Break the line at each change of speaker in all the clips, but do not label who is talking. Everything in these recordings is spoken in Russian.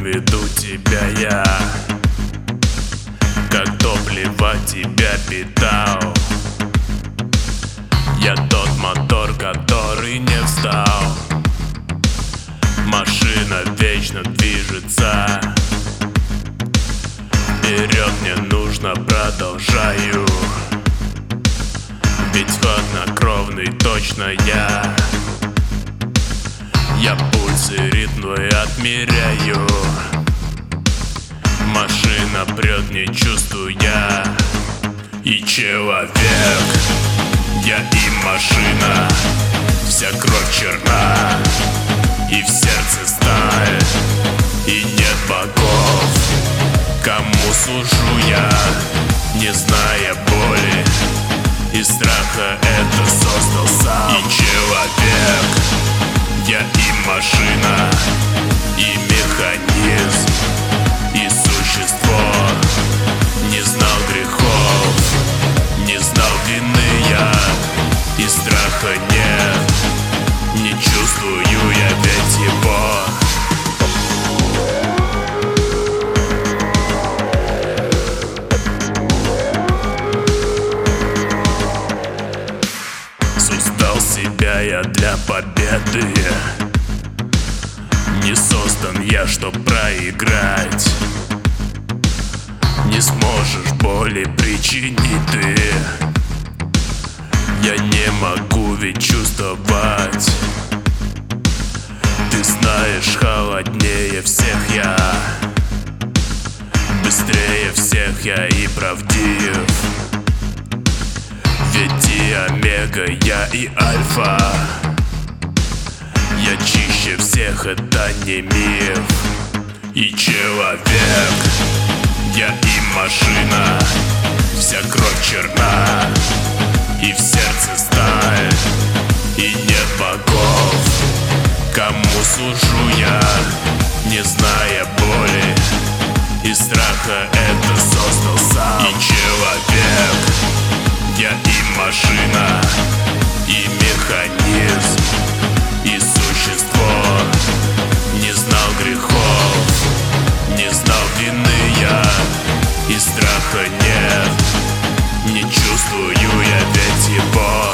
веду тебя я, как топливо тебя питал. Я тот мотор, который не встал. Машина вечно движется вперед, мне нужно, продолжаю. Ведь хладнокровный точно я пульсы, ритмы отмеряю. Машина прет, не чувствую я. И человек, я и машина. Вся кровь черна, и в сердце сталь, и нет богов. Кому служу я, не зная боли и страха, это создал сам. И человек, я и машина, и механизм, и существо. Не знал грехов, не знал вины я, и страха нет. Не чувствую я ведь его. Создал себя я для победы. Не создан я, чтоб проиграть. Не сможешь боли причинить ты. Я не могу ведь чувствовать. Ты знаешь, холоднее всех я, быстрее всех я и правдив. Ведь и омега я, и альфа. Я чище всех, это не миф. И человек, я и машина. Вся кровь черна, и в сердце сталь, и нет богов. Кому служу я, не зная боли и страха, это создал сам. И человек, я и машина, и механизм, и существо. Не знал грехов, не знал вины я, и страха нет. Не чувствую я ведь его.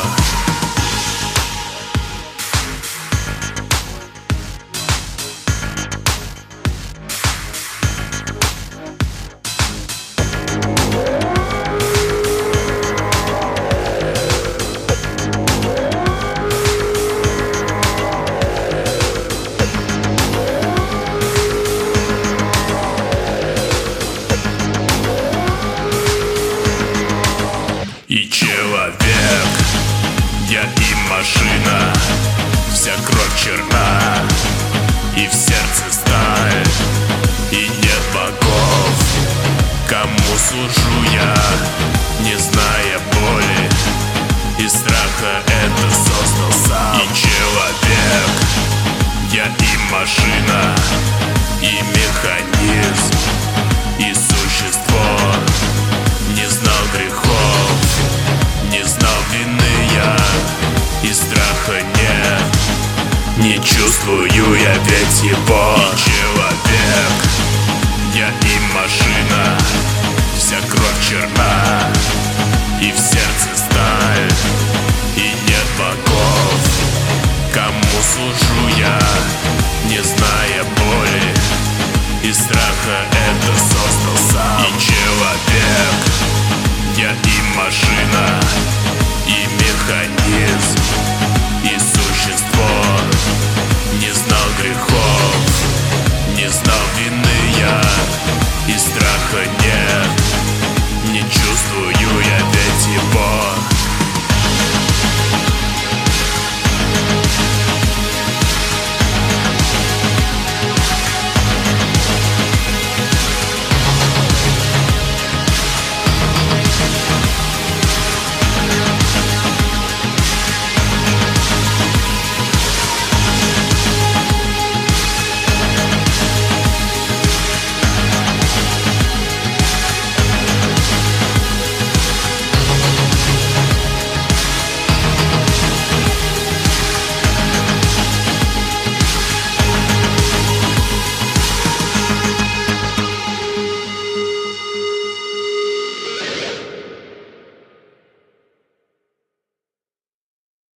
И человек, я и машина. Вся кровь черна, и в сердце сталь, и нет богов. Кому служу я, не зная боли и страха, это создал сам. И человек, я и машина, и механизм, и существо. Не знал грехов, не знал вины я, и страха нет. Не чувствую я ведь его. И человек, я и машина. Вся кровь черна, и в сердце сталь, и нет богов. Кому служу я, не зная боли и страха, это создал сам. И человек, я и машина, и механизм.